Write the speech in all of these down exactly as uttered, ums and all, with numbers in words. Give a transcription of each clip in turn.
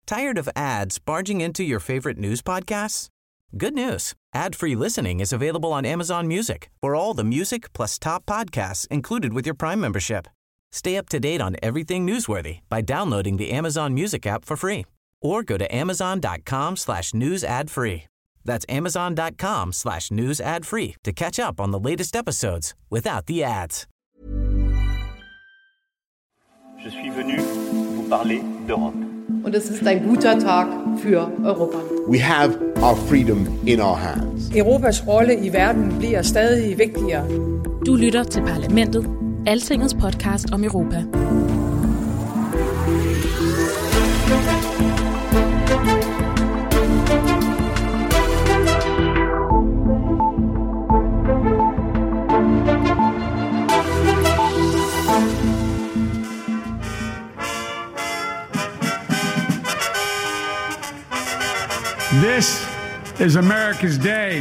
Tired of ads barging into your favorite news podcasts? Good news. Ad-free listening is available on Amazon Music for all the music plus top podcasts included with your Prime membership. Stay up to date on everything newsworthy by downloading the Amazon Music app for free or go to amazon.com slash news ad free. That's amazon.com slash news ad free to catch up on the latest episodes without the ads. Je suis venu vous parler d'Europe. Und es ist ein guter Tag für Europa. We have our freedom in our hands. Europas rolle i verden bliver stadig vigtigere. Du lytter til Parlamentet, Altingets podcast om Europa. This is America's day.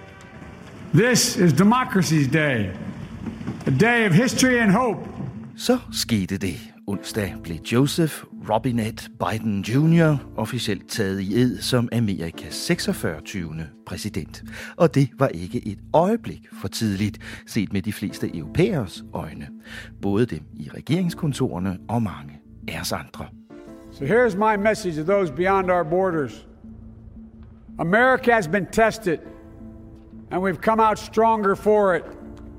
This is democracy's day. A day of history and hope. Så skete det. Onsdag blev Joseph Robinette Biden junior officielt taget i ed som Amerikas seksogfyrretyvende præsident. Og det var ikke et øjeblik for tidligt, set med de fleste europæers øjne. Både dem i regeringskontorerne og mange af os andre. So here's my message to those beyond our borders. America has been tested, and we've come out stronger for it.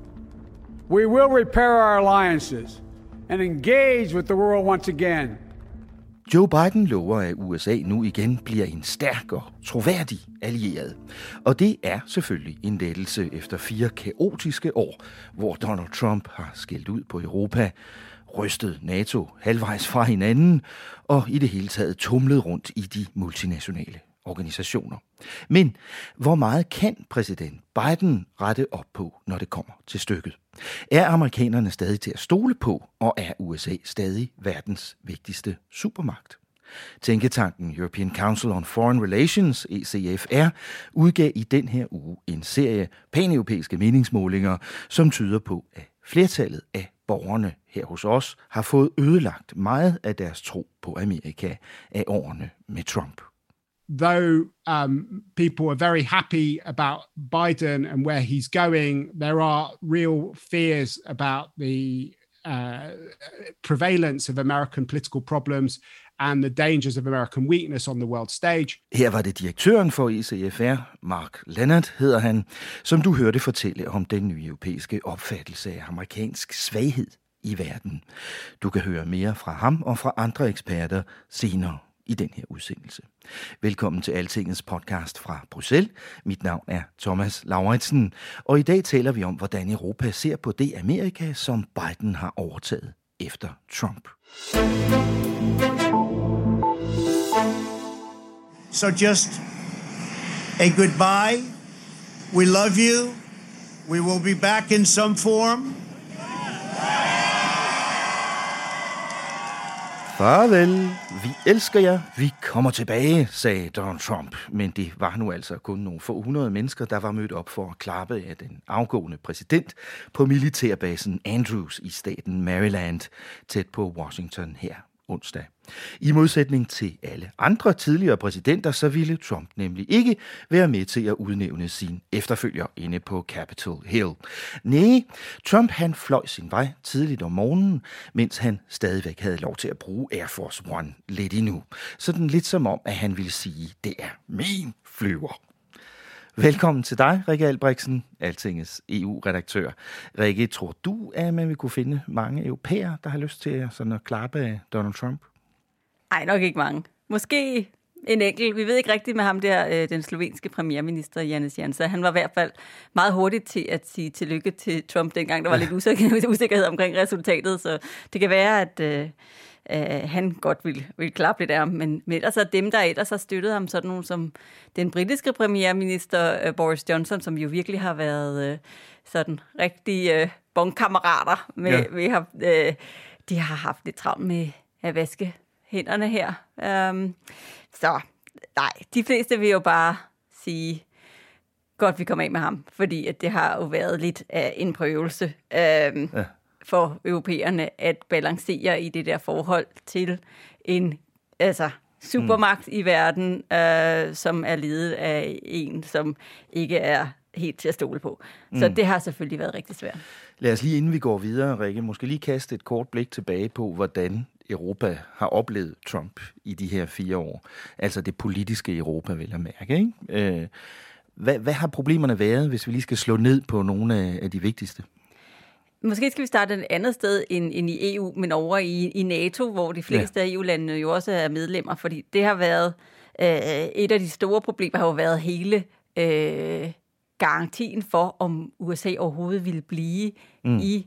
We will repair our alliances and engage with the world once again. Joe Biden lover, at U S A nu igen bliver en stærk og troværdig allieret. Og det er selvfølgelig en lettelse efter fire kaotiske år, hvor Donald Trump har skældt ud på Europa, rystet NATO halvvejs fra hinanden og i det hele taget tumlet rundt i de multinationale organisationer. Men hvor meget kan præsident Biden rette op på, når det kommer til stykket? Er amerikanerne stadig til at stole på, og er U S A stadig verdens vigtigste supermagt? Tænketanken European Council on Foreign Relations, E C F R, udgav i den her uge en serie paneuropæiske meningsmålinger, som tyder på, at flertallet af borgerne her hos os har fået ødelagt meget af deres tro på Amerika af årene med Trump. Though um, people are very happy about Biden and where he's going, there are real fears about the uh, prevalence of American political problems and the dangers of American weakness on the world stage. Her var det direktøren for E C F R, Mark Leonard hedder han, som du hørte fortælle om den nye europæiske opfattelse af amerikansk svaghed i verden. Du kan høre mere fra ham og fra andre eksperter senere i den her udsendelse. Velkommen til Altingets podcast fra Bruxelles. Mit navn er Thomas Lauritsen, og i dag taler vi om, hvordan Europa ser på det Amerika, som Biden har overtaget efter Trump. So just a goodbye. We love you. We will be back in some form. Farvel, vi elsker jer, vi kommer tilbage, sagde Donald Trump. Men det var nu altså kun nogle få hundrede mennesker, der var mødt op for at klappe af den afgående præsident på militærbasen Andrews i staten Maryland, tæt på Washington her onsdag. I modsætning til alle andre tidligere præsidenter, så ville Trump nemlig ikke være med til at udnævne sin efterfølger inde på Capitol Hill. Nej, Trump han fløj sin vej tidligt om morgenen, mens han stadigvæk havde lov til at bruge Air Force One lidt endnu. Sådan lidt som om, at han ville sige, det er min flyver. Velkommen til dig, Rikke Albrechtsen, Altingets E U-redaktør. Rikke, tror du, at man vil kunne finde mange europæere, der har lyst til at, sådan at klappe af Donald Trump? Nej, nok ikke mange. Måske en enkelt. Vi ved ikke rigtigt med ham der, den slovenske premierminister, Janez Janša. Han var i hvert fald meget hurtigt til at sige tillykke til Trump, dengang der var lidt usikkerhed omkring resultatet. Så det kan være, at øh, øh, han godt ville, ville klappe lidt af ham. Men, men ellers er dem, der ellers har støttet ham, sådan nogle som den britiske premierminister øh, Boris Johnson, som jo virkelig har været øh, sådan rigtig øh, bonkammerater med, ja. med ham. Øh, de har haft lidt travlt med at vaske hænderne her. Um, så nej, de fleste vil jo bare sige, godt vi kommer af med ham, fordi at det har jo været lidt af en prøvelse um, ja. for europæerne at balancere i det der forhold til en altså supermagt mm. i verden, øh, som er ledet af en, som ikke er helt til at stole på. Så mm. det har selvfølgelig været rigtig svært. Lad os lige, inden vi går videre, Rikke, måske lige kaste et kort blik tilbage på, hvordan Europa har oplevet Trump i de her fire år. Altså det politiske Europa, vil jeg mærke. Ikke? Øh, hvad, hvad har problemerne været, hvis vi lige skal slå ned på nogle af, af de vigtigste? Måske skal vi starte et andet sted end, end i E U, men over i, i NATO, hvor de fleste ja. af E U-landene jo også er medlemmer, fordi det har været øh, et af de store problemer, har jo været hele øh, garantien for, om U S A overhovedet ville blive mm. i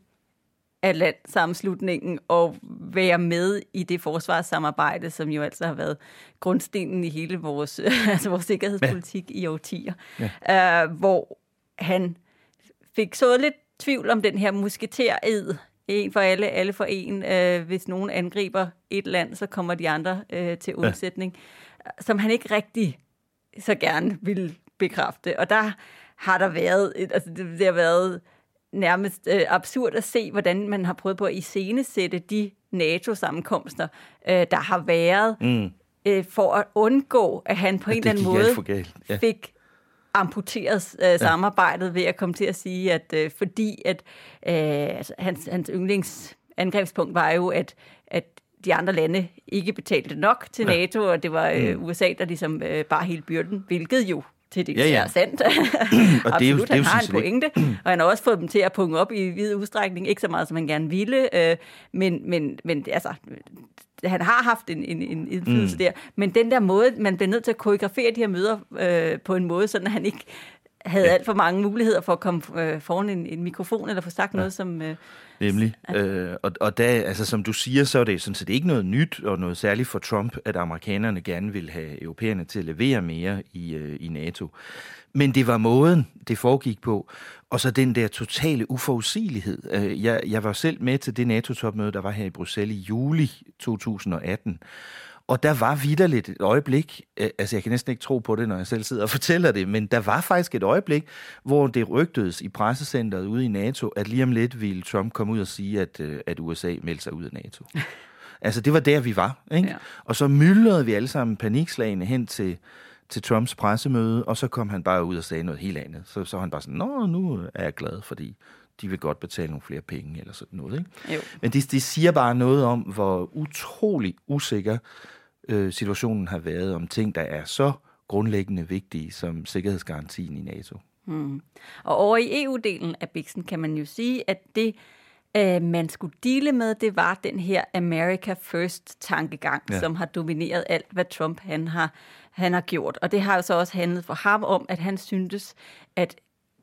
Atlantsammenslutningen og være med i det forsvarssamarbejde, som jo altså har været grundstenen i hele vores, altså vores sikkerhedspolitik ja. i årtier. Ja. Uh, hvor han fik så lidt tvivl om den her musketered, en for alle, alle for en. Uh, hvis nogen angriber et land, så kommer de andre uh, til undsætning, ja. som han ikke rigtig så gerne ville bekræfte. Og der har der været, altså det, det har været nærmest øh, absurd at se, hvordan man har prøvet på at iscenesætte de NATO-sammenkomster, øh, der har været, mm. øh, for at undgå, at han på ja, en eller anden måde ja. fik amputeret øh, samarbejdet ja. ved at komme til at sige, at øh, fordi at øh, altså, hans, hans yndlingsangrebspunkt var jo, at, at de andre lande ikke betalte nok til ja. NATO, og det var øh, mm. U S A, der ligesom øh, bar hele byrden, hvilket jo til det ja, ja. er sandt. og Absolut, det er jo, det er han har en pointe, og han har også fået dem til at punge op i vid udstrækning, ikke så meget, som han gerne ville, øh, men, men, men altså, han har haft en, en, en indflydelse mm. der, men den der måde, man bliver nødt til at koreografere de her møder øh, på en måde, sådan at han ikke havde ja. alt for mange muligheder for at komme øh, foran en, en mikrofon, eller få sagt ja. noget, som... Øh, Nemlig. Øh, og, og da, altså, som du siger, så er det sådan set ikke noget nyt og noget særligt for Trump, at amerikanerne gerne vil have europæerne til at levere mere i, øh, i NATO. Men det var måden, det foregik på, og så den der totale uforudsigelighed. Øh, jeg, jeg var selv med til det NATO-topmøde, der var her i Bruxelles i juli to tusind og atten, og der var vitterligt et øjeblik, altså jeg kan næsten ikke tro på det, når jeg selv sidder og fortæller det, men der var faktisk et øjeblik, hvor det rygtedes i pressecenteret ude i NATO, at lige om lidt ville Trump komme ud og sige, at, at U S A meldte sig ud af NATO. Altså det var der, vi var. Ikke? Ja. Og så myldrede vi alle sammen panikslagene hen til, til Trumps pressemøde, og så kom han bare ud og sagde noget helt andet. Så, så var han bare sådan, nå, nu er jeg glad, fordi de vil godt betale nogle flere penge, eller sådan noget. Ikke? Jo. Men det, det siger bare noget om, hvor utrolig usikker øh, situationen har været om ting, der er så grundlæggende vigtige som sikkerhedsgarantien i NATO. Hmm. Og over i E U-delen af biksen kan man jo sige, at det, øh, man skulle deale med, det var den her America First-tankegang, ja. som har domineret alt, hvad Trump han har, han har gjort. Og det har jo så også handlet for ham om, at han syntes, at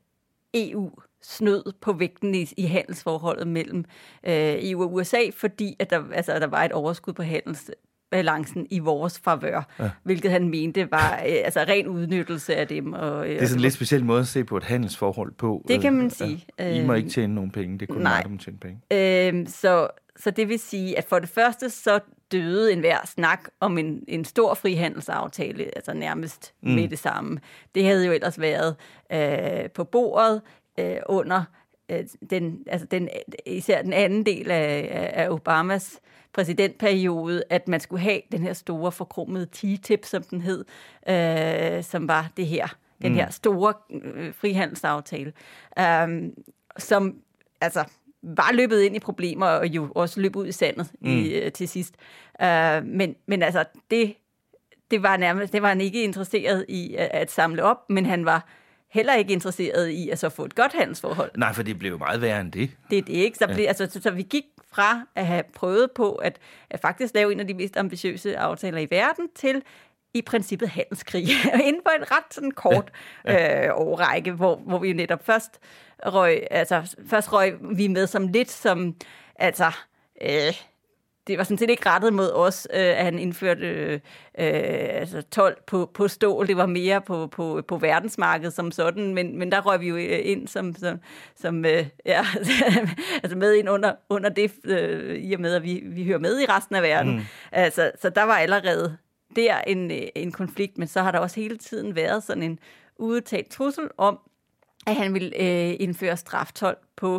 E U snød på vægten i, i handelsforholdet mellem øh, E U og U S A, fordi at der, altså, der var et overskud på handelsbalancen i vores favør, ja. hvilket han mente var øh, altså, ren udnyttelse af dem. Og, øh, det er sådan en lidt speciel måde at se på et handelsforhold på. Det kan man sige. Ja, I må ikke tjene nogen penge, det er kun mig, der må tjene penge. Øh, så, så det vil sige, at for det første så døde enhver snak om en, en stor frihandelsaftale, altså nærmest mm. med det samme. Det havde jo ellers været øh, på bordet, under øh, den, altså den, især den anden del af, af Obamas præsidentperiode, at man skulle have den her store forkromede T T I P, som den hed, øh, som var det her, den her store øh, frihandelsaftale, øh, som altså var løbet ind i problemer og jo også løb ud i sandet mm. i, øh, til sidst. Øh, men, men altså, det, det var nærmest, det var han ikke interesseret i at, at samle op, men han var heller ikke interesseret i at så få et godt handelsforhold. Nej, for det blev jo meget værre end det. Det er det ikke. Så, blev, ja. altså, så, så vi gik fra at have prøvet på at, at faktisk lave en af de mest ambitiøse aftaler i verden til i princippet handelskrig. Inden for en ret sådan kort ja. Ja. Øh, årrække, hvor, hvor vi netop først røg, altså først røg vi med som lidt som, altså, øh, det var sådan set ikke rettet mod os, øh, at han indførte øh, øh, altså told på, på stål. Det var mere på, på, på verdensmarkedet som sådan, men, men der røg vi jo ind som, som, som øh, ja, altså med ind under, under det, øh, i og med, at vi, vi hører med i resten af verden. Mm. Altså, så der var allerede der en, en konflikt, men så har der også hele tiden været sådan en udtalt trussel om, at han ville øh, indføre straftold på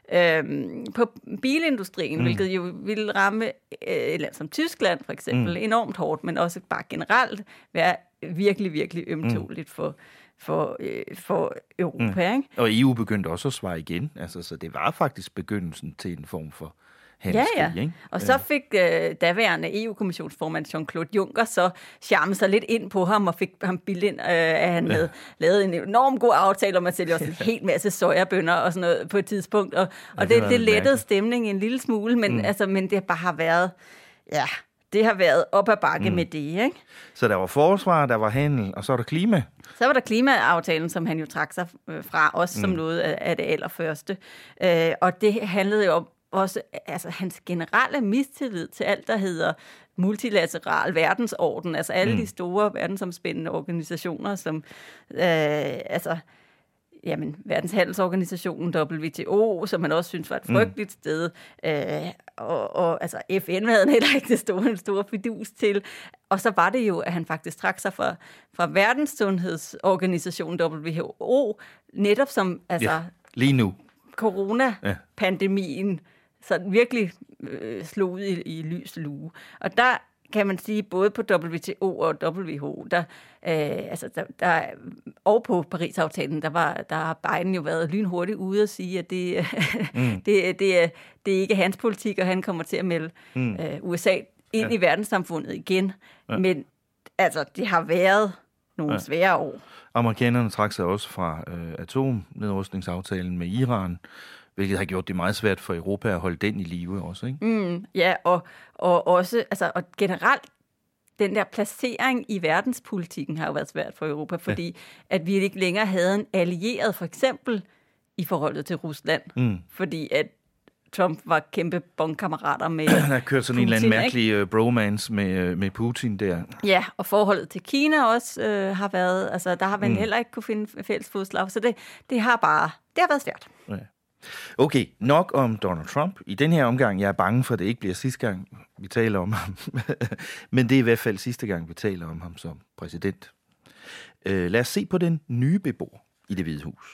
øhm, på bilindustrien, mm. hvilket jo ville ramme øh, et land som Tyskland for eksempel mm. enormt hårdt, men også bare generelt være virkelig, virkelig ømtåligt mm. for, for, øh, for Europa. Mm. Ikke? Og E U begyndte også at svare igen, altså, så det var faktisk begyndelsen til en form for handelskrig. Ja, ja. Ikke? Og så fik øh, daværende E U-kommissionsformand Jean-Claude Juncker så charme sig lidt ind på ham og fik ham bildt ind, øh, at han ja. havde lavet en enorm god aftale om at sælge også en hel masse sojabønner og sådan noget på et tidspunkt. Og, og ja, det, det, det lettede stemningen en lille smule, men, mm. altså, men det bare har været... ja. Det har været op ad bakke mm. med det, ikke? Så der var forsvar, der var handel, og så var der klima. Så var der klimaaftalen, som han jo trak sig fra, også mm. som noget af det allerførste. Øh, og det handlede jo om også altså, hans generelle mistillid til alt, der hedder multilateral verdensorden, altså alle mm. de store verdensomspændende organisationer, som øh, altså... jamen, Verdenshandelsorganisationen W T O, som man også synes var et frygteligt mm. sted, øh, og, og altså F N havde heller ikke det store, store fidus til. Og så var det jo, at han faktisk trak sig fra, fra Verdenssundhedsorganisationen W H O, netop som altså ja, lige nu coronapandemien så virkelig øh, slog ud i, i lys lue. Og der kan man sige, både på W T O og W H O, der, øh, altså der, der, og på Paris-aftalen, der, var, der har Biden jo været lynhurtigt ude og sige, at det, mm. det, det, er, det er ikke hans politik, og han kommer til at melde mm. øh, U S A ind ja. i verdenssamfundet igen. Ja. Men altså, det har været nogle ja. svære år. Amerikanerne trak sig også fra øh, atomnedrustningsaftalen med Iran, hvilket har gjort det meget svært for Europa at holde den i live også, ikke? Mm, ja, og, og også, altså, og generelt, den der placering i verdenspolitikken har jo været svært for Europa, fordi ja. at vi ikke længere havde en allieret, for eksempel i forholdet til Rusland, mm. fordi at Trump var kæmpe bondkammerater med Han har kørt sådan Putin, en eller anden mærkelig uh, bromance med, uh, med Putin der. Ja, og forholdet til Kina også uh, har været, altså der har man mm. heller ikke kunne finde fælles fodslag, så det, det har bare, det har været svært. Ja. Okay, nok om Donald Trump. I den her omgang, jeg er bange for, at det ikke bliver sidste gang, vi taler om ham. Men det er i hvert fald sidste gang, vi taler om ham som præsident. Uh, lad os se på den nye beboer i Det Hvide Hus.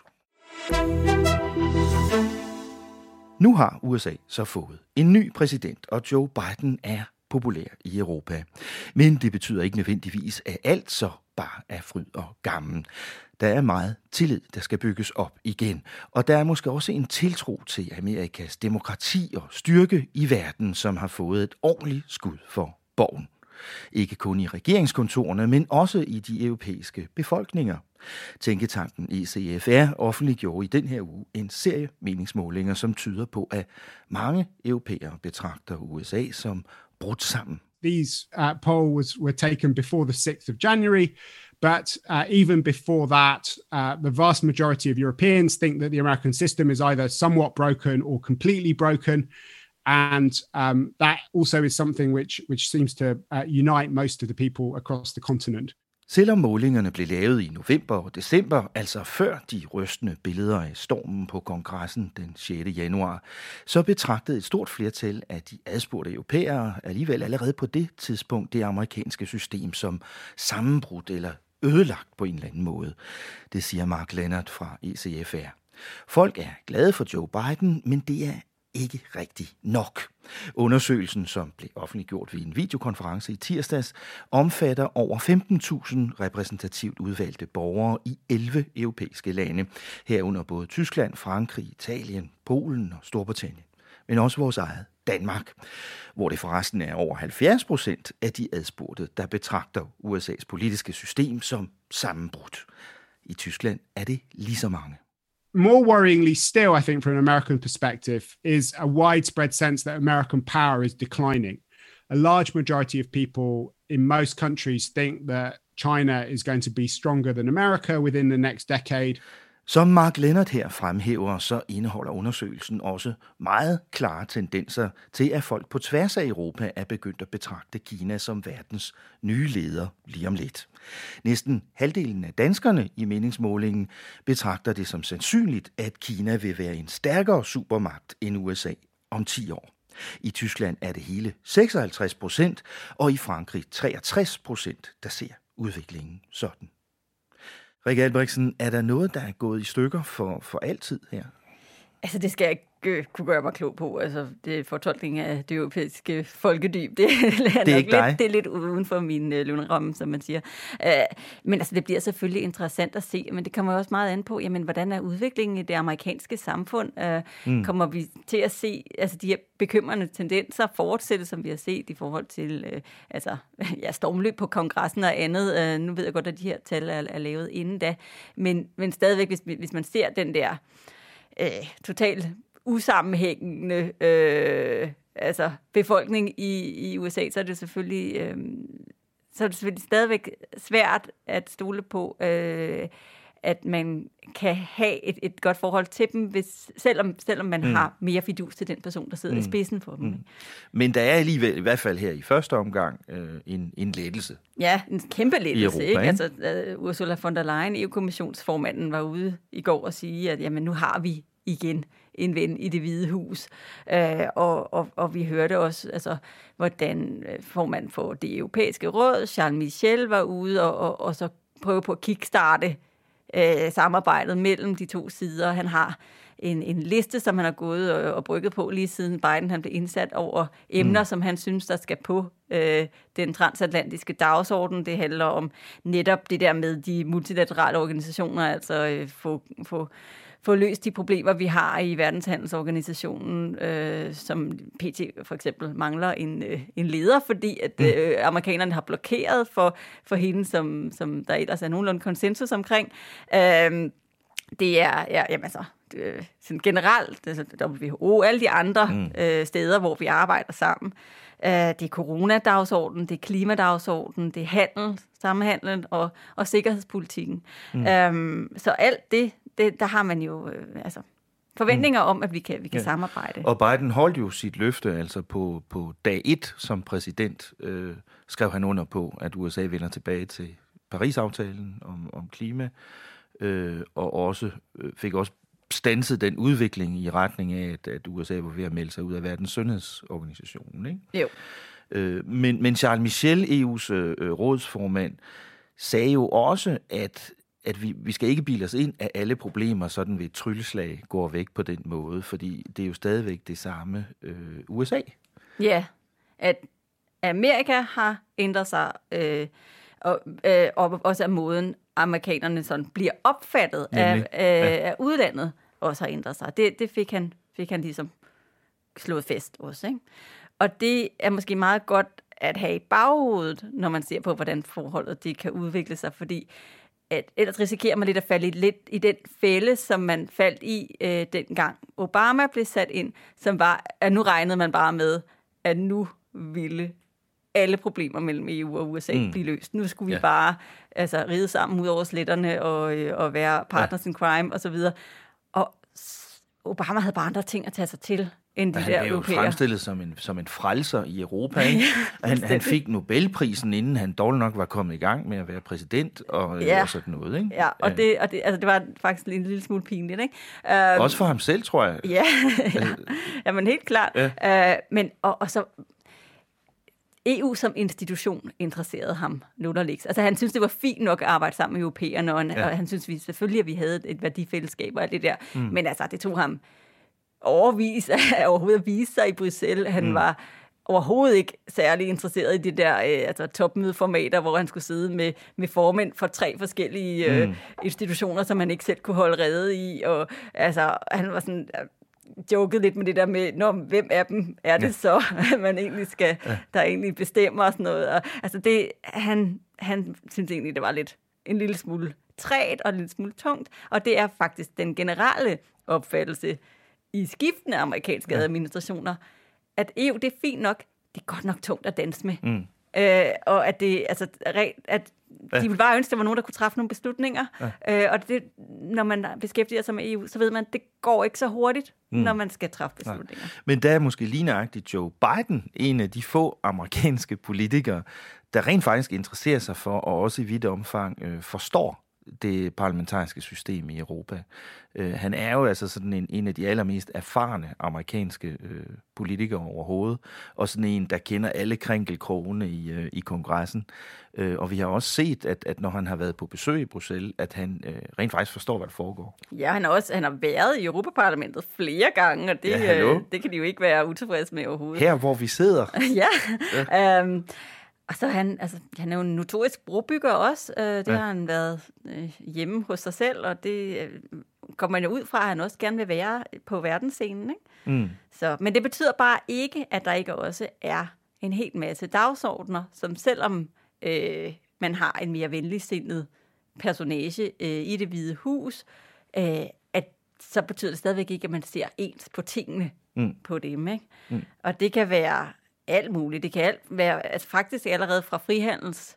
Nu har U S A så fået en ny præsident, og Joe Biden er populær i Europa. Men det betyder ikke nødvendigvis, at alt så bare er fryd og gammen. Der er meget tillid, der skal bygges op igen, og der er måske også en tiltro til Amerikas demokrati og styrke i verden, som har fået et ordentligt skud for boven. Ikke kun i regeringskontorerne, men også i de europæiske befolkninger. Tænketanken E C F R offentliggjorde i den her uge en serie meningsmålinger, som tyder på, at mange europæere betragter U S A som brudt sammen. These uh, polls were taken before the sixth of January, but uh, even before that, uh, the vast majority of Europeans think that the American system is either somewhat broken or completely broken. And um, that also is something which, which seems to uh, unite most of the people across the continent. Selvom målingerne blev lavet i november og december, altså før de rystende billeder af stormen på kongressen den sjette januar, så betragtede et stort flertal af de adspurgte europæere alligevel allerede på det tidspunkt det amerikanske system som sammenbrudt eller ødelagt på en eller anden måde. Det siger Mark Leonard fra E C F R. Folk er glade for Joe Biden, men det er ikke rigtig nok. Undersøgelsen, som blev offentliggjort ved en videokonference i tirsdags, omfatter over femten tusind repræsentativt udvalgte borgere i elleve europæiske lande, herunder både Tyskland, Frankrig, Italien, Polen og Storbritannien, men også vores eget Danmark, hvor det forresten er over halvfjerds procent af de adspurgte, der betragter U S A's politiske system som sammenbrudt. I Tyskland er det lige så mange. More worryingly still, I think, from an American perspective, is a widespread sense that American power is declining. A large majority of people in most countries think that China is going to be stronger than America within the next decade. Som Mark Leonard her fremhæver, så indeholder undersøgelsen også meget klare tendenser til, at folk på tværs af Europa er begyndt at betragte Kina som verdens nye leder lige om lidt. Næsten halvdelen af danskerne i meningsmålingen betragter det som sandsynligt, at Kina vil være en stærkere supermagt end U S A om ti år. I Tyskland er det hele seksoghalvtreds procent, og i Frankrig treogtres procent, der ser udviklingen sådan. Rikke Albrechtsen, er der noget, der er gået i stykker for, for altid her? Altså, det skal øh, kunne gøre mig klog på. Altså, det er fortolkning af det europæiske folkedyb. Det, er, det er ikke dig. Lidt, det er lidt uden for min øh, lønramme, som man siger. Øh, men altså, det bliver selvfølgelig interessant at se, men det kommer også meget an på, jamen, hvordan er udviklingen i det amerikanske samfund? Øh, mm. Kommer vi til at se altså, de her bekymrende tendenser fortsætte, som vi har set i forhold til øh, altså, ja, stormløb på kongressen og andet. Øh, nu ved jeg godt, at de her tal er, er lavet inden da, men, men stadigvæk, hvis, hvis man ser den der øh, totalt usammenhængende øh, altså befolkning i, i U S A, så er det selvfølgelig øh, så er det selvfølgelig stadigvæk svært at stole på, øh, at man kan have et, et godt forhold til dem, hvis, selvom, selvom man mm. har mere fidus til den person, der sidder mm. i spidsen for dem. Mm. Men der er alligevel, i hvert fald her i første omgang, øh, en, en lettelse. Ja, en kæmpe lettelse. Europa, ikke? ikke? Altså, uh, Ursula von der Leyen, E U-kommissionsformanden, var ude i går og sige, at jamen, nu har vi igen en ven i Det Hvide Hus. Øh, og, og, og vi hørte også, altså, hvordan formanden for det europæiske råd, Charles Michel, var ude og, og, og så prøve på at kickstarte øh, samarbejdet mellem de to sider. Han har en, en liste, som han har gået og, og brygget på lige siden Biden han blev indsat over emner, mm. som han synes, der skal på øh, den transatlantiske dagsorden. Det handler om netop det der med de multilaterale organisationer, altså øh, få, få få løst de problemer, vi har i verdenshandelsorganisationen, øh, som P T for eksempel mangler en, øh, en leder, fordi at øh, amerikanerne har blokeret for, for hende, som, som der ellers er nogenlunde konsensus omkring. Øh, det er, ja, jamen altså, det, sådan generelt, altså W H O, alle de andre mm. øh, steder, hvor vi arbejder sammen. Øh, det er coronadagsordenen, det er klimadagsordenen, det er handel, samhandlen og, og sikkerhedspolitikken. Mm. Øh, så alt det, Det, der har man jo øh, altså, forventninger om, at vi kan, vi kan ja. samarbejde. Og Biden holdt jo sit løfte, altså på, på dag et som præsident, øh, skrev han under på, at U S A vender tilbage til Paris-aftalen om, om klima, øh, og også øh, fik også standset den udvikling i retning af, at, at U S A var ved at melde sig ud af verdens sundhedsorganisationen. Ikke? Jo. Øh, men, men Charles Michel, E U's øh, rådsformand, sagde jo også, at at vi, vi skal ikke bilde os ind af alle problemer, sådan ved et trylleslag går væk på den måde, fordi det er jo stadigvæk det samme øh, U S A. Ja, at Amerika har ændret sig, øh, og, øh, og også af måden, amerikanerne sådan bliver opfattet af, øh, ja. af udlandet, også har ændret sig. Det, det fik, han, fik han ligesom slået fast også, ikke? Og det er måske meget godt at have i baghovedet, når man ser på, hvordan forholdet det kan udvikle sig, fordi at ellers risikerer man lidt at falde lidt i den fælde, som man faldt i øh, dengang Obama blev sat ind, som var, at nu regnede man bare med, at nu ville alle problemer mellem E U og U S A mm. blive løst. Nu skulle vi ja. bare altså, ride sammen ud over sletterne og, øh, og være partners ja. in crime osv. Og Obama havde bare andre ting at tage sig til, end de han der blev jo europæer. fremstillet som en, som en frelser i Europa. Ikke? ja, han, han fik Nobelprisen, inden han dårligt nok var kommet i gang med at være præsident og, ja. og sådan noget. Ikke? Ja, og, det, og det, altså, det var faktisk en lille smule pinligt. Ikke? Uh, Også for ham selv, tror jeg. Ja, ja. Jamen helt klart. Ja. Uh, men, og, og så E U som institution interesserede ham nullerlægs. Altså han synes det var fint nok at arbejde sammen med europæerne, og han, ja. og han synes vi selvfølgelig, at vi havde et værdifællesskab og alt det der. Mm. Men altså, det tog ham overvis at overhovedet at vise sig i Bruxelles. Han mm. var overhovedet ikke særlig interesseret i de der øh, altså topmødeformater, hvor han skulle sidde med, med formænd for tre forskellige øh, mm. institutioner, som han ikke selv kunne holde rede i. Og altså, han var sådan joket lidt med det der med, Nå, hvem af dem er det ja. så, man egentlig skal, ja. der egentlig bestemmer og sådan noget. Og, altså det, han, han synes egentlig, det var lidt en lille smule træt og en lille smule tungt, og det er faktisk den generelle opfattelse i skiftende amerikanske ja. administrationer, at E U, det er fint nok, det er godt nok tungt at danse med. Mm. Øh, og at det, altså, at de ville bare ønske, at der var nogen, der kunne træffe nogle beslutninger. Ja. Øh, og det, når man beskæftiger sig med E U, så ved man, at det går ikke så hurtigt, mm. når man skal træffe beslutninger. Ja. Men der er måske lige nøjagtigt Joe Biden, en af de få amerikanske politikere, der rent faktisk interesserer sig for, og også i vidt omfang øh, forstår det parlamentariske system i Europa. Øh, han er jo altså sådan en, en af de allermest erfarne amerikanske øh, politikere overhovedet, og sådan en, der kender alle krænkelkrogene i, øh, i kongressen. Øh, og vi har også set, at, at når han har været på besøg i Bruxelles, at han øh, rent faktisk forstår, hvad der foregår. Ja, han har også han har været i Europaparlamentet flere gange, og det, ja, øh, det kan de jo ikke være utilfredse med overhovedet. Her, hvor vi sidder. ja, ja. Um, og så han, altså, han er jo en notorisk brobygger også. Uh, det ja. har han været uh, hjemme hos sig selv, og det uh, kommer man jo ud fra, at han også gerne vil være på verdensscenen. Ikke? Mm. Så, men det betyder bare ikke, at der ikke også er en hel masse dagsordner, som selvom uh, man har en mere venligsindet personage uh, i Det Hvide Hus, uh, at så betyder det stadigvæk ikke, at man ser ens på tingene mm. på dem. Ikke? Mm. Og det kan være alt muligt. Det kan alt være altså faktisk allerede fra frihandels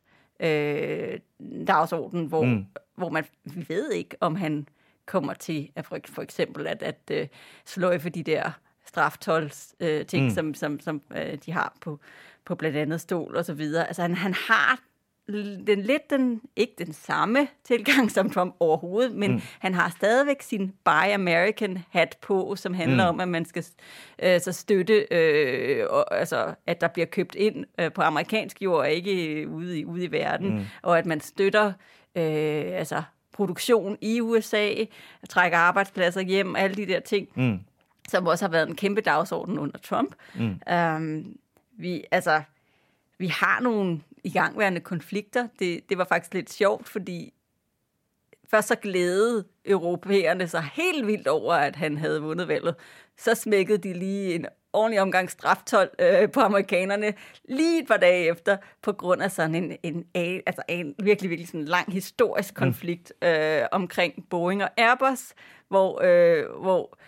øh, dagsordenen, hvor, mm. hvor man vi ved ikke, om han kommer til at for, for eksempel at, at uh, sløjfe de der straftolds øh, ting, mm. som, som, som øh, de har på, på blandt andet stål og så videre. Altså han, han har den lidt den, ikke den samme tilgang som Trump overhovedet, men mm. han har stadigvæk sin Buy American hat på, som handler mm. om, at man skal øh, så støtte, øh, og, altså, at der bliver købt ind øh, på amerikansk jord, og ikke ude i, ude i verden, mm. og at man støtter øh, altså, produktion i U S A, trækker arbejdspladser hjem, alle de der ting, mm. som også har været en kæmpe dagsorden under Trump. Mm. Um, vi, altså, vi har nogle igangværende konflikter. Det, det var faktisk lidt sjovt, fordi først så glædede europæerne sig helt vildt over, at han havde vundet valget. Så smækkede de lige en ordentlig omgang straftold øh, på amerikanerne lige et par dage efter, på grund af sådan en, en, altså en virkelig, virkelig sådan lang historisk konflikt øh, omkring Boeing og Airbus, hvor, øh, hvor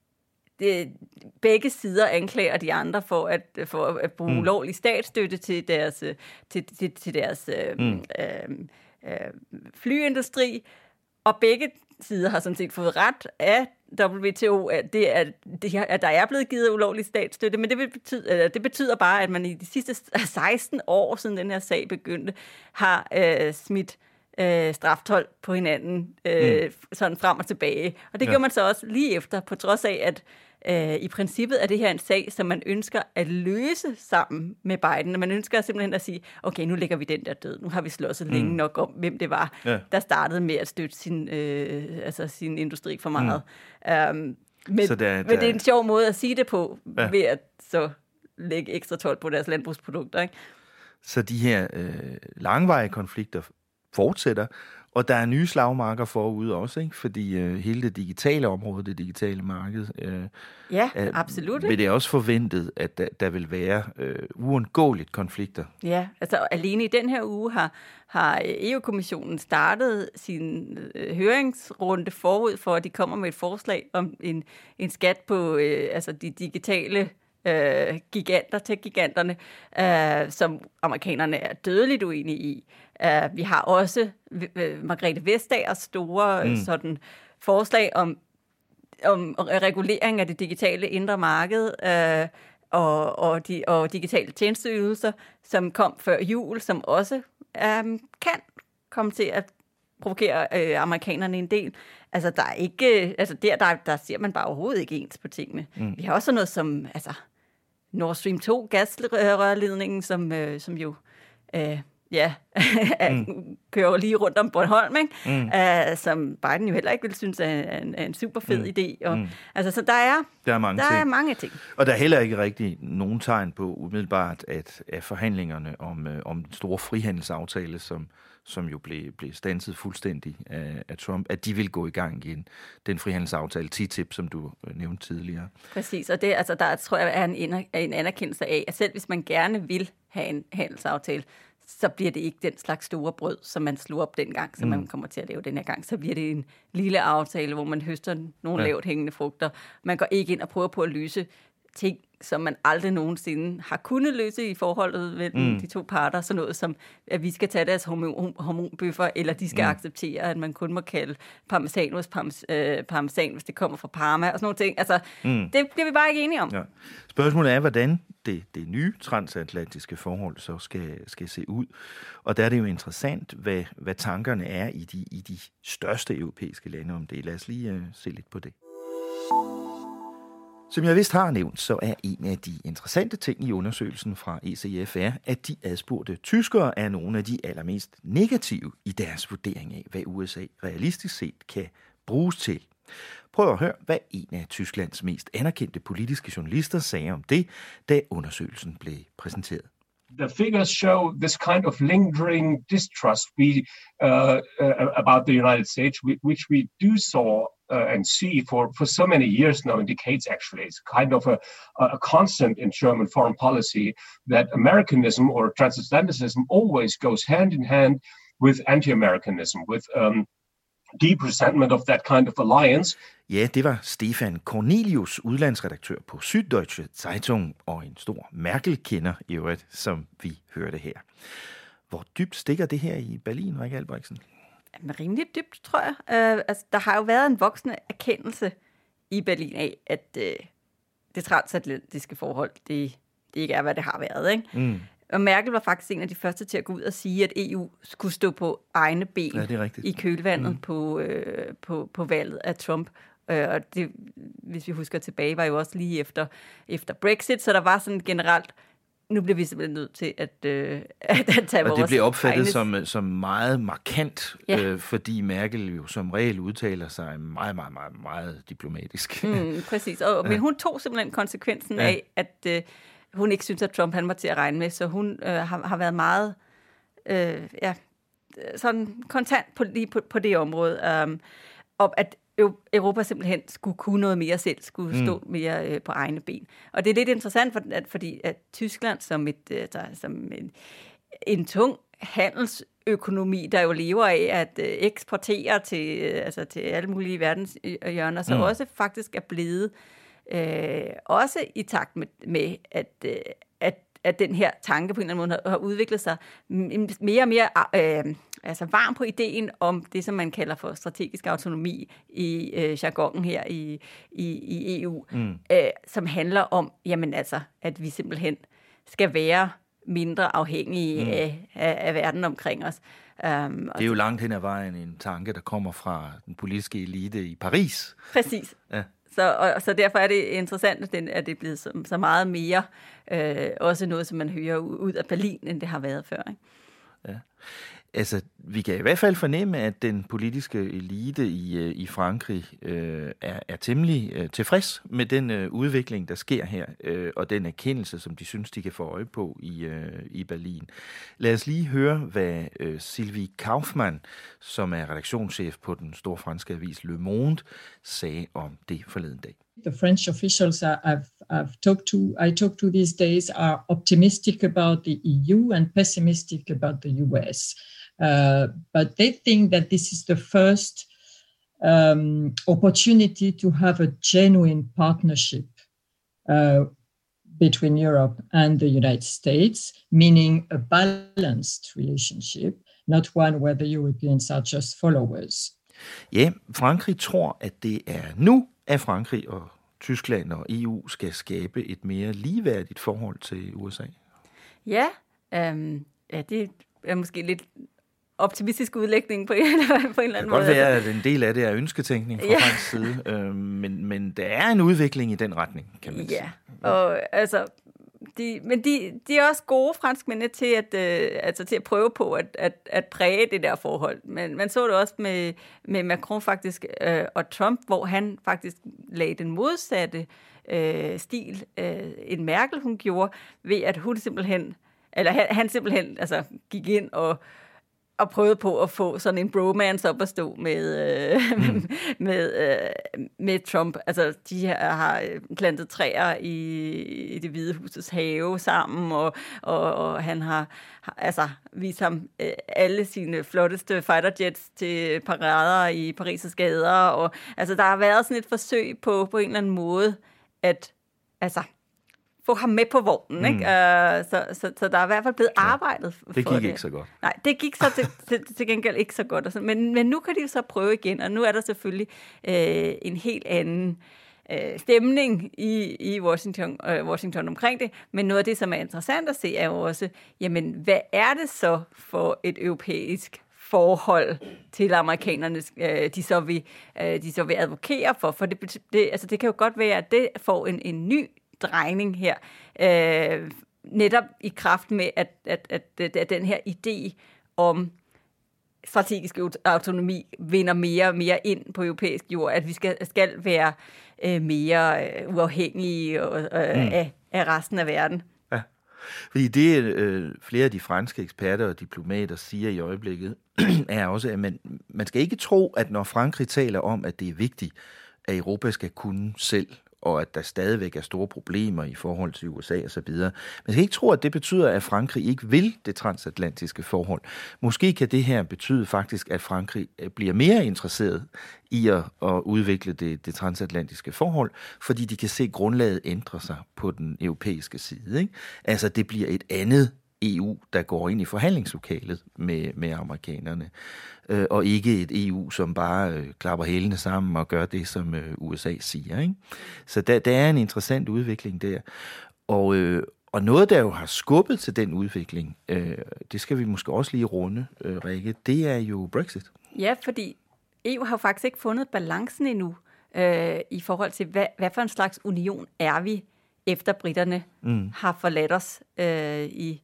det, begge sider anklager de andre for at, for at bruge mm. ulovlig statsstøtte til deres, til, til, til deres mm. øh, øh, flyindustri, og begge sider har sådan set fået ret af W T O, at, det er, det, at der er blevet givet ulovlig statsstøtte, men det betyder, det betyder bare, at man i de sidste seksten år, siden den her sag begyndte, har øh, smidt øh, straftold på hinanden, øh, mm. sådan frem og tilbage. Og det ja. gjorde man så også lige efter, på trods af, at øh, i princippet er det her en sag, som man ønsker at løse sammen med Biden. Man ønsker simpelthen at sige, okay, nu lægger vi den der død. Nu har vi slået så mm. længe nok om, hvem det var, ja. der startede med at støtte sin, øh, altså sin industri for meget. Mm. Um, men, så der, der... men det er en sjov måde at sige det på, ja. ved at så lægge ekstra told på deres landbrugsprodukter. Ikke? Så de her øh, langvarige konflikter fortsætter, og der er nye slagmarker forude også, ikke? Fordi øh, hele det digitale område, det digitale marked, øh, ja, er, absolut. Vil det også forventet, at der, der vil være øh, uundgåeligt konflikter? Ja, altså alene i den her uge har, har E U-kommissionen startet sin øh, høringsrunde forud for, at de kommer med et forslag om en, en skat på øh, altså de digitale øh, giganter, tech-giganterne, øh, som amerikanerne er dødeligt uenige i. Uh, vi har også uh, Margrethe Vestagers store mm. sådan, forslag om, om regulering af det digitale indre marked uh, og, og, de, og digitale tjenesteydelser, som kom før jul, som også um, kan komme til at provokere uh, amerikanerne en del. Altså, der er ikke, altså der, der, der ser man bare overhovedet ikke ens på tingene. Mm. Vi har også noget som altså, Nord Stream to gasrørledningen, som, uh, som jo... Uh, Ja, mm. kører lige rundt om Bornholm, ikke? Mm. Uh, som Biden jo heller ikke vil synes er en, en super fed mm. idé. Og, mm. altså, så der er, der er, mange, der ting. er mange ting. Og der er heller ikke rigtig nogen tegn på umiddelbart, at, at forhandlingerne om, øh, om den store frihandelsaftale, som, som jo blev, blev standset fuldstændig af, af Trump, at de vil gå i gang igen. Den frihandelsaftale, T T I P, som du nævnte tidligere. Præcis, og det altså, der tror jeg er en, en anerkendelse af, at selv hvis man gerne vil have en handelsaftale, så bliver det ikke den slags store brød, som man slog op dengang, som mm. man kommer til at lave den her gang. Så bliver det en lille aftale, hvor man høster nogle ja. lavt hængende frugter. Man går ikke ind og prøver på at løse ting, som man aldrig nogensinde har kunnet løse i forholdet mellem mm. de to parter. Sådan noget som, at vi skal tage deres hormon, hormonbøffer, eller de skal mm. acceptere, at man kun må kalde parmesanost parmes, øh, parmesan, hvis det kommer fra Parma, og sådan nogle ting. Altså, mm. det bliver vi bare ikke enige om. Ja. Spørgsmålet er, hvordan det, det nye transatlantiske forhold så skal, skal se ud. Og der er det jo interessant, hvad, hvad tankerne er i de, i de største europæiske lande om det. Lad os lige uh, se lidt på det. Som jeg vist har nævnt, så er en af de interessante ting i undersøgelsen fra E C F R, at de adspurgte tyskere er nogle af de allermest negative i deres vurdering af, hvad U S A realistisk set kan bruges til. Prøv at høre, hvad en af Tysklands mest anerkendte politiske journalister sagde om det, da undersøgelsen blev præsenteret. The figures show this kind of lingering distrust we uh, uh, about the United States, which we do saw uh, and see for, for so many years now, and decades actually. It's kind of a, a constant in German foreign policy that Americanism or transatlanticism always goes hand in hand with anti-Americanism, with um, deep resentment of that kind of alliance. Ja, det var Stefan Cornelius, udlandsredaktør på Süddeutsche Zeitung, og en stor Merkel-kender i øvrigt, som vi hørte her. Hvor dybt stikker det her i Berlin, Rikke Albrechtsen? Jamen, rimelig dybt, tror jeg. Uh, altså, der har jo været en voksende erkendelse i Berlin af, at uh, det transatlantiske forhold, det, det ikke er, hvad det har været, ikke? Mm. Og Merkel var faktisk en af de første til at gå ud og sige, at E U skulle stå på egne ben ja, i kølvandet mm. på, øh, på, på valget af Trump. Øh, og det, hvis vi husker tilbage, var jo også lige efter, efter Brexit, så der var sådan generelt, nu bliver vi simpelthen nødt til at, øh, at, at tage og vores det blev opfattet egne... som, som meget markant, ja. øh, fordi Merkel jo som regel udtaler sig meget, meget, meget, meget diplomatisk. Mm, præcis, og, ja. men hun tog simpelthen konsekvensen ja. af, at... Øh, hun ikke synes, at Trump han var til at regne med, så hun øh, har, har været meget øh, ja, sådan kontant på, lige på, på det område, um, om at Europa simpelthen skulle kunne noget mere selv, skulle stå mm. mere øh, på egne ben. Og det er lidt interessant, for, at, fordi at Tyskland som, et, øh, der, som en, en tung handelsøkonomi, der jo lever af at øh, eksportere til, øh, altså til alle mulige verdenshjørner, så mm. også faktisk er blevet Øh, også i takt med, med at, øh, at, at den her tanke på en eller anden måde har, har udviklet sig mere og mere øh, altså varm på ideen om det, som man kalder for strategisk autonomi i øh, jargonen her i, i, i E U, mm. øh, som handler om, jamen altså, at vi simpelthen skal være mindre afhængige mm. af, af, af verden omkring os. Um, det er jo langt hen ad vejen en tanke, der kommer fra den politiske elite i Paris. Præcis. Ja. Så, og, så derfor er det interessant, at det, at det er blevet så, så meget mere, øh, også noget, som man hører ud af Berlin, end det har været før. Ikke? Ja. Altså, vi kan i hvert fald fornemme, at den politiske elite i, i Frankrig øh, er, er temmelig øh, tilfreds med den øh, udvikling, der sker her, øh, og den erkendelse, som de synes, de kan få øje på i, øh, i Berlin. Lad os lige høre, hvad øh, Sylvie Kaufmann, som er redaktionschef på den store franske avis Le Monde, sagde om det forleden dag. The French officials I've, I've talked to, I talked to these days are optimistic about the E U and pessimistic about the U S. Uh, but they think that this is the first um, opportunity to have a genuine partnership uh, between Europe and the United States, meaning a balanced relationship, not one where the Europeans are just followers. Ja, Frankrig tror, at det er nu, at Frankrig og Tyskland og E U skal skabe et mere ligeværdigt forhold til U S A. Ja, øhm, ja det er måske lidt optimistisk udlægning på en, på en eller anden måde. Det kan godt være, at en del af det er ønsketænkning fra ja. fransk side, øh, men, men der er en udvikling i den retning, kan man ja. sige. Ja, og altså, de, men de, de er også gode franskmændene til at, øh, altså til at prøve på at, at, at præge det der forhold. Men man så det også med, med Macron faktisk øh, og Trump, hvor han faktisk lagde den modsatte øh, stil, øh, end Merkel hun gjorde, ved at hun simpelthen, eller han, han simpelthen altså, gik ind og og prøvede på at få sådan en bromance op at stå med, øh, mm. med, øh, med Trump. Altså, de her har plantet træer i, i det Hvide Husets have sammen, og, og, og han har, har altså, vist ham øh, alle sine flotteste fighterjets til parader i Paris' gader. Og, altså, der har været sådan et forsøg på, på en eller anden måde at altså, få ham med på vognen. Ikke? Mm. Uh, så, så, så der er i hvert fald blevet arbejdet for det. Det gik det. ikke så godt. Nej, det gik så til, til, til gengæld ikke så godt. Og så, men, men nu kan de jo så prøve igen, og nu er der selvfølgelig øh, en helt anden øh, stemning i, i Washington, øh, Washington omkring det. Men noget af det, som er interessant at se, er jo også, jamen, hvad er det så for et europæisk forhold til amerikanerne, øh, de, så vil, øh, de så vil advokere for? For det, det, altså det kan jo godt være, at det får en, en ny drejning her, øh, netop i kraft med, at, at, at, at den her idé om strategisk autonomi vinder mere og mere ind på europæisk jord, at vi skal, skal være øh, mere øh, uafhængige øh, mm. af, af resten af verden. Ja, fordi det øh, flere af de franske eksperter og diplomater siger i øjeblikket, er også, at man, man skal ikke tro, at når Frankrig taler om, at det er vigtigt, at Europa skal kunne selv, og at der stadigvæk er store problemer i forhold til U S A og så videre. Man skal ikke tro, at det betyder, at Frankrig ikke vil det transatlantiske forhold. Måske kan det her betyde faktisk, at Frankrig bliver mere interesseret i at, at udvikle det, det transatlantiske forhold, fordi de kan se grundlaget ændre sig på den europæiske side. Ikke? Altså, det bliver et andet E U, der går ind i forhandlingslokalet med, med amerikanerne, øh, og ikke et E U, som bare øh, klapper hælene sammen og gør det, som øh, U S A siger. Ikke? Så der, der er en interessant udvikling der. Og, øh, og noget, der jo har skubbet til den udvikling, øh, det skal vi måske også lige runde, øh, Rikke, det er jo Brexit. Ja, fordi E U har jo faktisk ikke fundet balancen endnu øh, i forhold til, hvad, hvad for en slags union er vi, efter britterne mm. har forladt os øh, i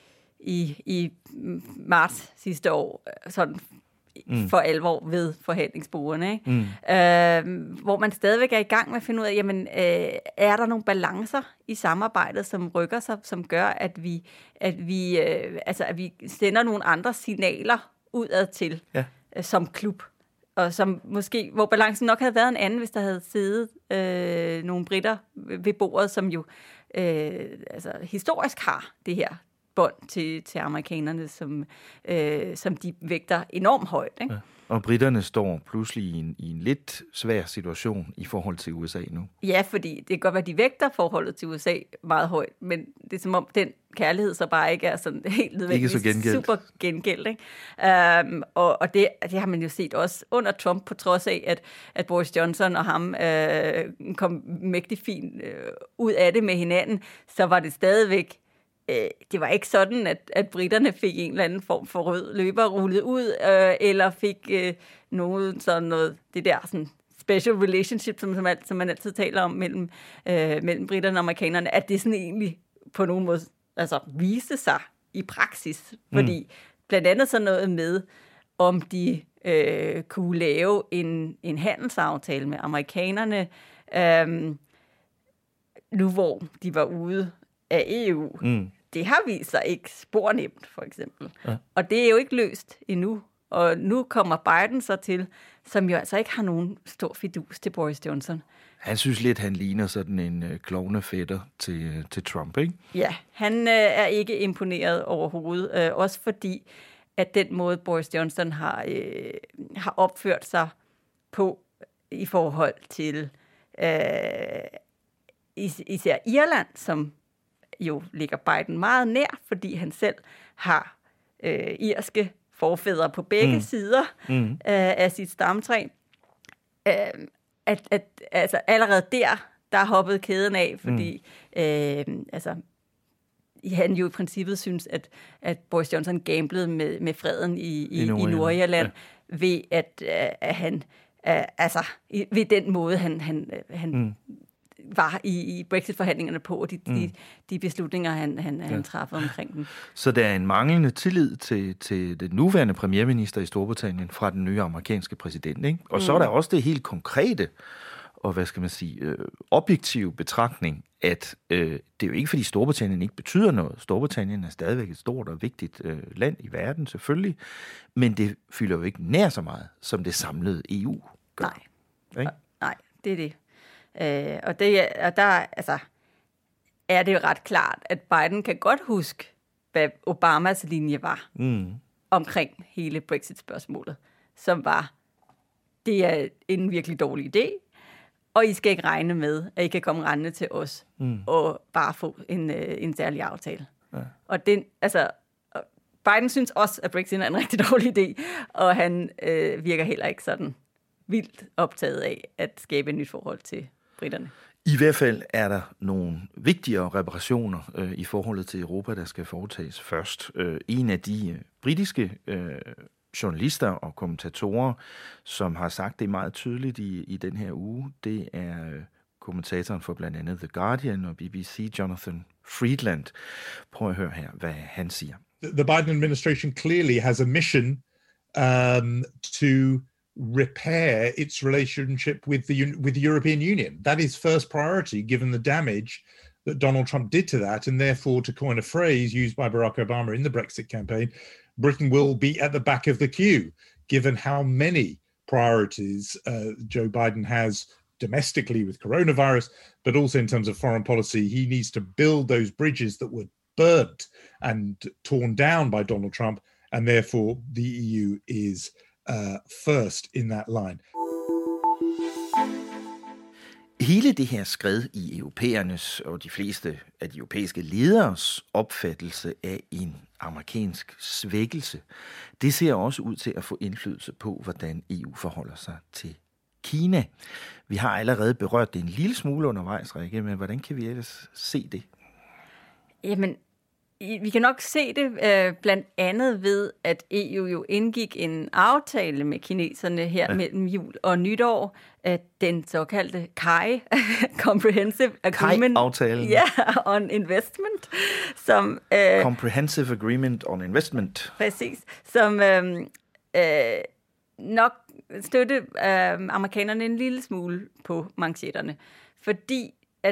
I, i marts sidste år, sådan mm. for alvor ved forhandlingsbordene, ikke? Mm. Øh, hvor man stadigvæk er i gang med at finde ud af, jamen, øh, er der nogle balancer i samarbejdet, som rykker sig, som gør, at vi, at vi, øh, altså, at vi sender nogle andre signaler udad til ja. øh, som klub, og som måske, hvor balancen nok havde været en anden, hvis der havde siddet øh, nogle britter ved bordet, som jo øh, altså, historisk har det her bånd til, til amerikanerne, som, øh, som de vægter enormt højt. Ikke? Ja. Og britterne står pludselig i en, i en lidt svær situation i forhold til U S A nu. Ja, fordi det kan godt være, at de vægter forholdet til U S A meget højt, men det er som om, den kærlighed så bare ikke er sådan helt nødvendigvis super gengældt. Ikke? Um, og og det, det har man jo set også under Trump, på trods af, at, at Boris Johnson og ham øh, kom mægtig fint øh, ud af det med hinanden, så var det stadigvæk det var ikke sådan, at, at britterne fik en eller anden form for rød løber rullet ud, øh, eller fik øh, noget, sådan noget, det der sådan special relationship, som, som, alt, som man altid taler om mellem, øh, mellem britterne og amerikanerne, at det sådan egentlig på nogen måde altså, viste sig i praksis. Fordi mm. blandt andet sådan noget med, om de øh, kunne lave en, en handelsaftale med amerikanerne, øh, nu hvor de var ude af E U. Mm. Det har vist sig ikke spornemt, for eksempel. Ja. Og det er jo ikke løst endnu. Og nu kommer Biden så til, som jo altså ikke har nogen stor fidus til Boris Johnson. Han synes lidt, han ligner sådan en øh, klovnefætter til, øh, til Trump, ikke? Ja, han øh, er ikke imponeret overhovedet. Øh, også fordi, at den måde, Boris Johnson har, øh, har opført sig på i forhold til øh, is- især Irland, som jo ligger Biden meget nær, fordi han selv har øh, irske forfædre på begge mm. sider mm. Øh, af sit stamtræ. Øh, at, at, altså allerede der, der hoppede kæden af, fordi mm. øh, altså, han jo i princippet synes, at, at Boris Johnson gamblede med, med freden i, i, I, i Nordirland, ja. ved at, at han, altså, ved den måde, han, han, han mm. var i, i Brexit-forhandlingerne på, og de, mm. de, de beslutninger, han, han, ja. han træffede omkring dem. Så der er en manglende tillid til, til den nuværende premierminister i Storbritannien fra den nye amerikanske præsident, ikke? Og mm. så er der også det helt konkrete, og hvad skal man sige, øh, objektive betragtning, at øh, det er jo ikke, fordi Storbritannien ikke betyder noget. Storbritannien er stadigvæk et stort og vigtigt øh, land i verden, selvfølgelig, men det fylder jo ikke nær så meget, som det samlede E U gør. Nej, ikke? Nej, det er det. Øh, og, det, og der altså, er det jo ret klart, at Biden kan godt huske, hvad Obamas linje var mm. omkring hele Brexit-spørgsmålet, som var, det er en virkelig dårlig idé, og I skal ikke regne med, at I kan komme rendende til os mm. og bare få en, øh, en særlig aftale. Ja. Og den, altså, Biden synes også, at Brexit er en rigtig dårlig idé, og han øh, virker heller ikke sådan vildt optaget af at skabe et nyt forhold til briterne. I hvert fald er der nogle vigtigere reparationer øh, i forholdet til Europa, der skal foretages først. Øh, en af de øh, britiske øh, journalister og kommentatorer, som har sagt det meget tydeligt i, i den her uge, det er øh, kommentatoren for blandt andet The Guardian og B B C, Jonathan Friedland. Prøv at høre her, hvad han siger. The Biden administration clearly has a mission um, to repair its relationship with the with the European Union. That is first priority, given the damage that Donald Trump did to that, and therefore, to coin a phrase used by Barack Obama in the Brexit campaign, Britain will be at the back of the queue, given how many priorities uh, Joe Biden has domestically with coronavirus, but also in terms of foreign policy. He needs to build those bridges that were burnt and torn down by Donald Trump, and therefore the E U is Uh, first in that line. Hele det her skred i europæernes og de fleste af de europæiske lederes opfattelse af en amerikansk svækkelse, det ser også ud til at få indflydelse på, hvordan E U forholder sig til Kina. Vi har allerede berørt det en lille smule undervejs, Rikke, men hvordan kan vi ellers se det? Jamen, vi kan nok se det øh, blandt andet ved, at E U jo indgik en aftale med kineserne her ja. mellem jul og nytår, at den såkaldte C A I, Comprehensive Agreement C A I-aftalen. Ja, on Investment, som øh, Comprehensive Agreement on Investment. Præcis, som øh, øh, nok støtte øh, amerikanerne en lille smule på manchetterne, fordi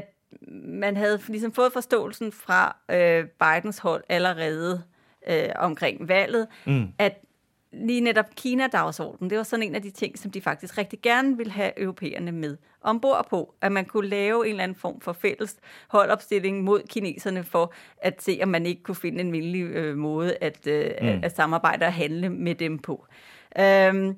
man havde ligesom fået forståelsen fra øh, Bidens hold allerede øh, omkring valget, mm. at lige netop Kina-dagsordenen, det var sådan en af de ting, som de faktisk rigtig gerne ville have europæerne med ombord på, at man kunne lave en eller anden form for fælles holdopstilling mod kineserne for at se, om man ikke kunne finde en mindelig øh, måde at, øh, mm. at, at samarbejde og handle med dem på. Øhm,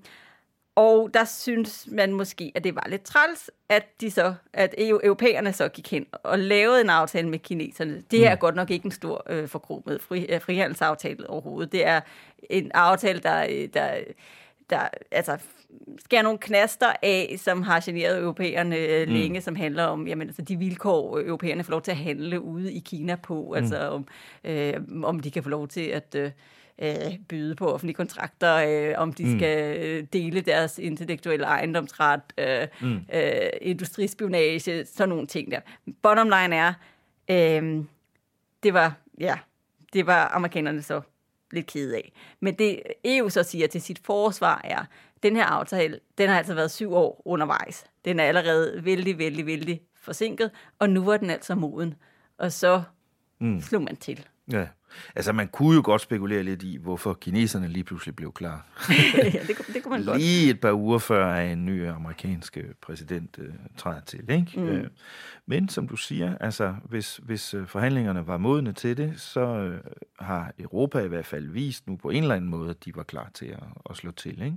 Og der synes man måske, at det var lidt træls, at de så, at E U-europæerne så gik hen og lavede en aftale med kineserne. Det her er godt nok ikke en stor øh, forkromet fri, øh, frihandelsaftale overhovedet. Det er en aftale, der, der, der altså, skærer nogle knaster af, som har generet europæerne øh, mm. længe, som handler om jamen, altså, de vilkår, europæerne får lov til at handle ude i Kina på. Mm. Altså om, øh, om de kan få lov til at Øh, Øh, byde på offentlige kontrakter, øh, om de mm. skal dele deres intellektuelle ejendomsret, øh, mm. øh, industrispionage, sådan nogle ting der. Bottom line er, øh, det var, ja, det var amerikanerne så lidt kede af. Men det E U så siger til sit forsvar er, den her aftale, den har altså været syv år undervejs. Den er allerede vældig, vældig, vældig forsinket, og nu var den altså moden. Og så mm. slog man til. Ja, altså man kunne jo godt spekulere lidt i, hvorfor kineserne lige pludselig blev klar. ja, det, det kunne man godt. Lige et par uger før en ny amerikansk præsident øh, træder til, ikke? Mm. Øh, men som du siger, altså hvis, hvis forhandlingerne var modne til det, så øh, har Europa i hvert fald vist nu på en eller anden måde, at de var klar til at, at slå til, ikke?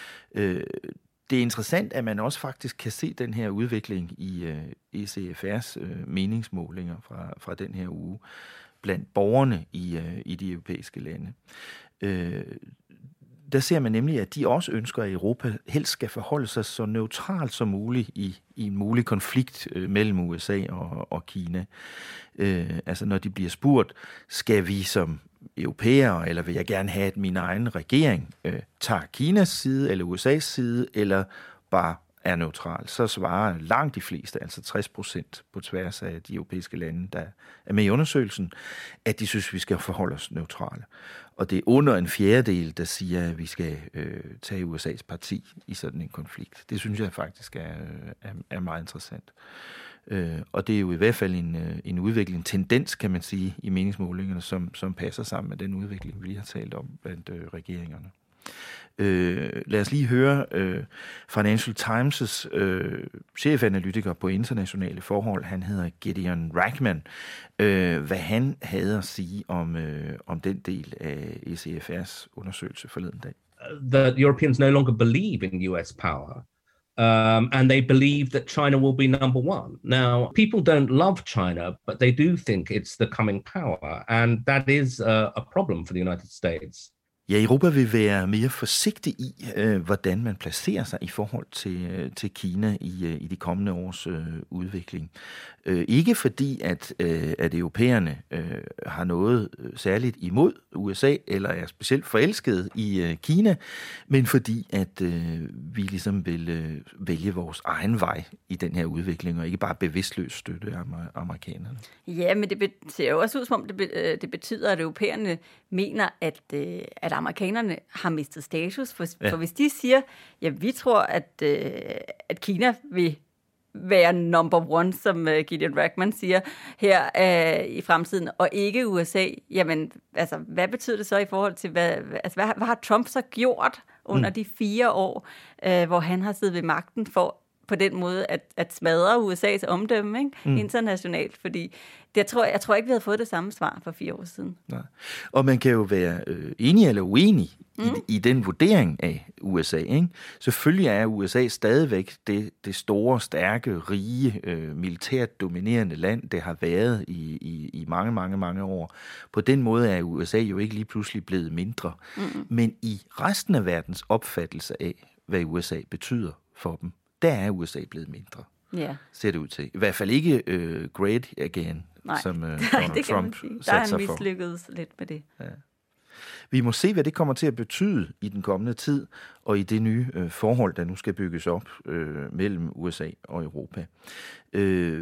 Øh, Det er interessant, at man også faktisk kan se den her udvikling i øh, E C F R's øh, meningsmålinger fra, fra den her uge blandt borgerne i, øh, i de europæiske lande. Øh, der ser man nemlig, at de også ønsker, at Europa helst skal forholde sig så neutralt som muligt i, i en mulig konflikt øh, mellem U S A og, og Kina. Øh, altså når de bliver spurgt, skal vi som europæere, eller vil jeg gerne have, at min egen regering øh, tager Kinas side, eller U S A's side, eller bare er neutral, så svarer langt de fleste, altså tres procent på tværs af de europæiske lande, der er med i undersøgelsen, at de synes, vi skal forholde os neutrale. Og det er under en fjerdedel, der siger, at vi skal øh, tage U S A's parti i sådan en konflikt. Det synes jeg faktisk er, er, er meget interessant. Øh, og det er jo i hvert fald en, en udvikling, en tendens, kan man sige, i meningsmålingerne, som, som passer sammen med den udvikling, vi lige har talt om blandt øh, regeringerne. Øh, lad os lige høre øh, Financial Times' øh, chefanalytiker på internationale forhold, han hedder Gideon Rachman, øh, hvad han havde at sige om, øh, om den del af E C F R's undersøgelse forleden dag. The Europeans no longer believe in U S power. Um, and they believe that China will be number one. Now, people don't love China, but they do think it's the coming power, and that is uh, a problem for the United States. Ja, Europa vil være mere forsigtig i, øh, hvordan man placerer sig i forhold til, øh, til Kina i, øh, i de kommende års øh, udvikling. Øh, ikke fordi, at, øh, at europæerne øh, har noget særligt imod U S A, eller er specielt forelsket i øh, Kina, men fordi, at øh, vi ligesom vil øh, vælge vores egen vej i den her udvikling, og ikke bare bevidstløst støtte amer- amerikanerne. Ja, men det ser jo også ud, som om det, be- det betyder, at europæerne mener, at, øh, at amerikanerne har mistet status. For, ja. for hvis de siger, ja, vi tror, at, øh, at Kina vil være number one, som uh, Gideon Rachman siger, her uh, i fremtiden, og ikke U S A, jamen, altså, hvad betyder det så i forhold til, hvad, altså, hvad, hvad har Trump så gjort under mm. de fire år, uh, hvor han har siddet ved magten for på den måde at, at smadre U S A's omdømme, ikke? Mm. internationalt, fordi det, jeg, tror, jeg tror ikke, vi havde fået det samme svar for fire år siden. Nej. Og man kan jo være øh, enig eller uenig mm. i, i den vurdering af U S A. Ikke? Selvfølgelig er U S A stadigvæk det, det store, stærke, rige, øh, militært dominerende land, det har været i, i, i mange, mange, mange år. På den måde er U S A jo ikke lige pludselig blevet mindre. Mm. Men i resten af verdens opfattelse af, hvad U S A betyder for dem, der er U S A blevet mindre, yeah. ser det ud til. I hvert fald ikke uh, great again, Nej. som uh, Donald det Trump satte sig for. Der er han mislykkedes lidt med det. Ja. Vi må se, hvad det kommer til at betyde i den kommende tid, og i det nye uh, forhold, der nu skal bygges op uh, mellem U S A og Europa. Uh,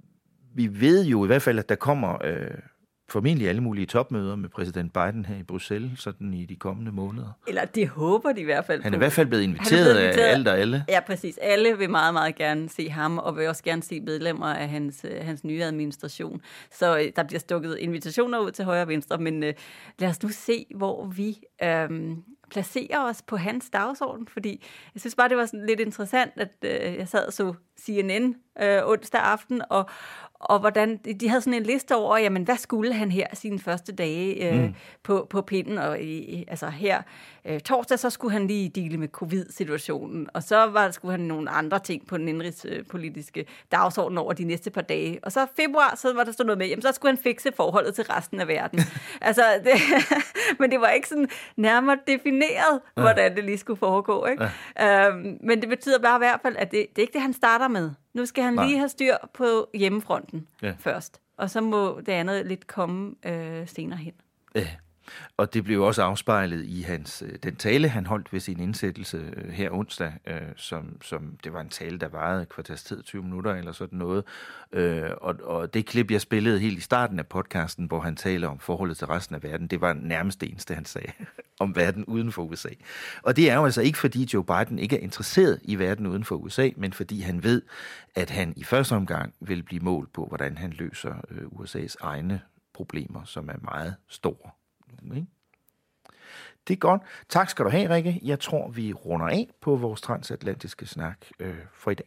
vi ved jo i hvert fald, at der kommer uh, formentlig alle mulige topmøder med præsident Biden her i Bruxelles, sådan i de kommende måneder. Eller det håber de i hvert fald på. Han er i hvert fald blevet inviteret, blevet inviteret af alt og alle. Ja, præcis. Alle vil meget, meget gerne se ham, og vil også gerne se medlemmer af hans, hans nye administration. Så øh, der bliver stukket invitationer ud til højre og venstre, men øh, lad os nu se, hvor vi øh, placerer os på hans dagsorden, fordi jeg synes bare, det var sådan lidt interessant, at øh, jeg sad og så C N N øh, onsdag aften, og og hvordan de havde sådan en liste over, jamen hvad skulle han her sine første dage øh, mm. på, på pinden, og i, altså her øh, torsdag, så skulle han lige dele med covid-situationen, og så var, skulle han nogle andre ting på den indrigspolitiske dagsorden over de næste par dage, og så februar, så var der stået noget med, jamen så skulle han fikse forholdet til resten af verden. altså, det, men det var ikke sådan nærmere defineret, ja. hvordan det lige skulle foregå, ikke? Ja. Øhm, men det betyder bare i hvert fald, at det, det er ikke det, han starter med. Nu skal han Nej. lige have styr på hjemmefronten ja. først, og så må det andet lidt komme øh, senere hen. Ja, og det blev også afspejlet i hans den tale, han holdt ved sin indsættelse her onsdag, øh, som, som det var en tale, der varede et kvarters tid, tyve minutter eller sådan noget. Øh, og, og det klip, jeg spillede helt i starten af podcasten, hvor han taler om forholdet til resten af verden, det var nærmest det eneste, han sagde om verden uden for U S A. Og det er jo altså ikke, fordi Joe Biden ikke er interesseret i verden uden for U S A, men fordi han ved, at han i første omgang vil blive målt på, hvordan han løser øh, U S A's egne problemer, som er meget store. Ikke? Det er godt. Tak skal du have, Rikke. Jeg tror, vi runder af på vores transatlantiske snak øh, for i dag.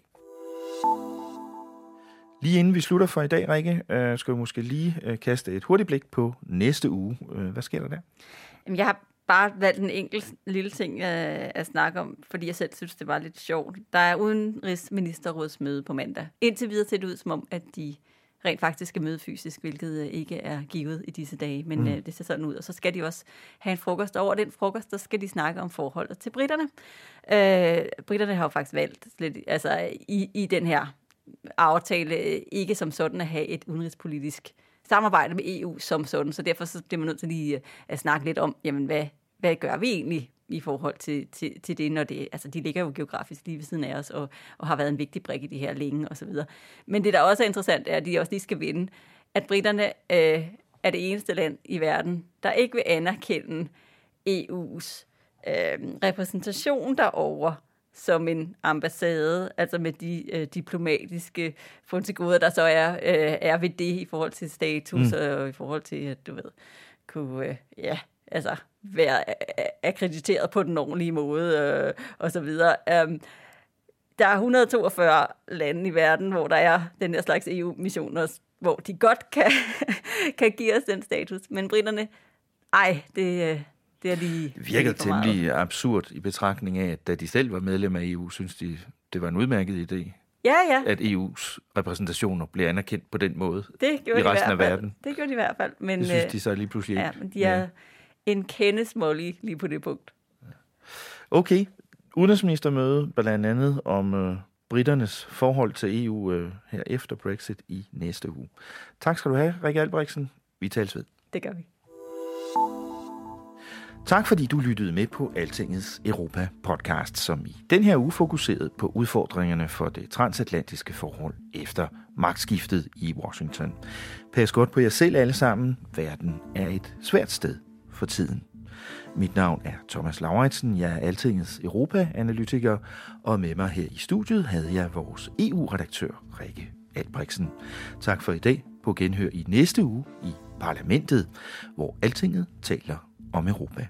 Lige inden vi slutter for i dag, Rikke, øh, skal vi måske lige øh, kaste et hurtigt blik på næste uge. Øh, hvad sker der der? Jamen, jeg har bare valgt en enkelt lille ting øh, at snakke om, fordi jeg selv synes, det var lidt sjovt. Der er udenrigsministerrådsmøde på mandag. Indtil videre ser det ud som om, at de rent faktisk skal møde fysisk, hvilket ikke er givet i disse dage, men mm. øh, det ser sådan ud. Og så skal de også have en frokost. Over den frokost, der skal de snakke om forholdet til britterne. Øh, britterne har jo faktisk valgt slet, altså, i, i den her aftale ikke som sådan at have et udenrigspolitisk samarbejde med E U som sådan, så derfor så bliver man nødt til lige at snakke lidt om, jamen hvad, hvad gør vi egentlig i forhold til, til, til det, når det, altså de ligger jo geografisk lige ved siden af os, og, og har været en vigtig brik i det her længe, og så videre. Men det, der også er interessant, er, at de også lige skal vinde, at britterne øh, er det eneste land i verden, der ikke vil anerkende E U's øh, repræsentation derovre som en ambassade, altså med de øh, diplomatiske fundsegoder, der så er, øh, er ved det i forhold til status, mm. og i forhold til, at du ved, kunne, øh, ja, altså være akkrediteret på den ordentlige måde, øh, og så videre. Um, der er et hundrede og toogfyrre lande i verden, hvor der er den her slags E U-missioner, hvor de godt kan, kan give os den status, men britterne, ej, det, det Det er lige, det virker lige temmelig meget absurd i betragtning af, at da de selv var medlem af E U, synes de, det var en udmærket idé. Ja, ja. At E U's repræsentationer bliver anerkendt på den måde det gjorde i resten de af verden. Det gjorde de i hvert fald. Men, det synes de så lige pludselig ikke. Ja, men de er ja. en kende smålige lige på det punkt. Okay. Udenrigsministermøde blandt andet om øh, britternes forhold til E U øh, her efter Brexit i næste uge. Tak skal du have, Rikke Albrechtsen. Vi tales ved. Det gør vi. Tak fordi du lyttede med på Altingets Europa-podcast, som i den her uge fokuserede på udfordringerne for det transatlantiske forhold efter magtskiftet i Washington. Pas godt på jer selv alle sammen. Verden er et svært sted for tiden. Mit navn er Thomas Lauritsen. Jeg er Altingets Europa-analytiker, og med mig her i studiet havde jeg vores E U-redaktør Rikke Albrechtsen. Tak for i dag. På genhør i næste uge i Parlamentet, hvor Altinget taler om Europa.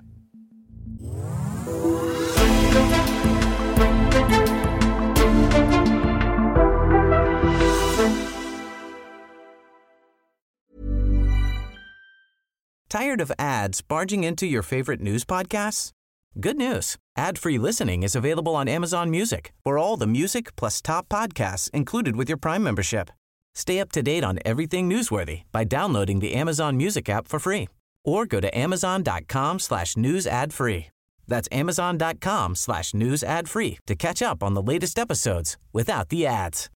Tired of ads barging into your favorite news podcasts? Good news. Ad-free listening is available on Amazon Music for all the music plus top podcasts included with your Prime membership. Stay up to date on everything newsworthy by downloading the Amazon Music app for free or go to amazon.com slash news ad free. That's amazon.com slash news ad free to catch up on the latest episodes without the ads.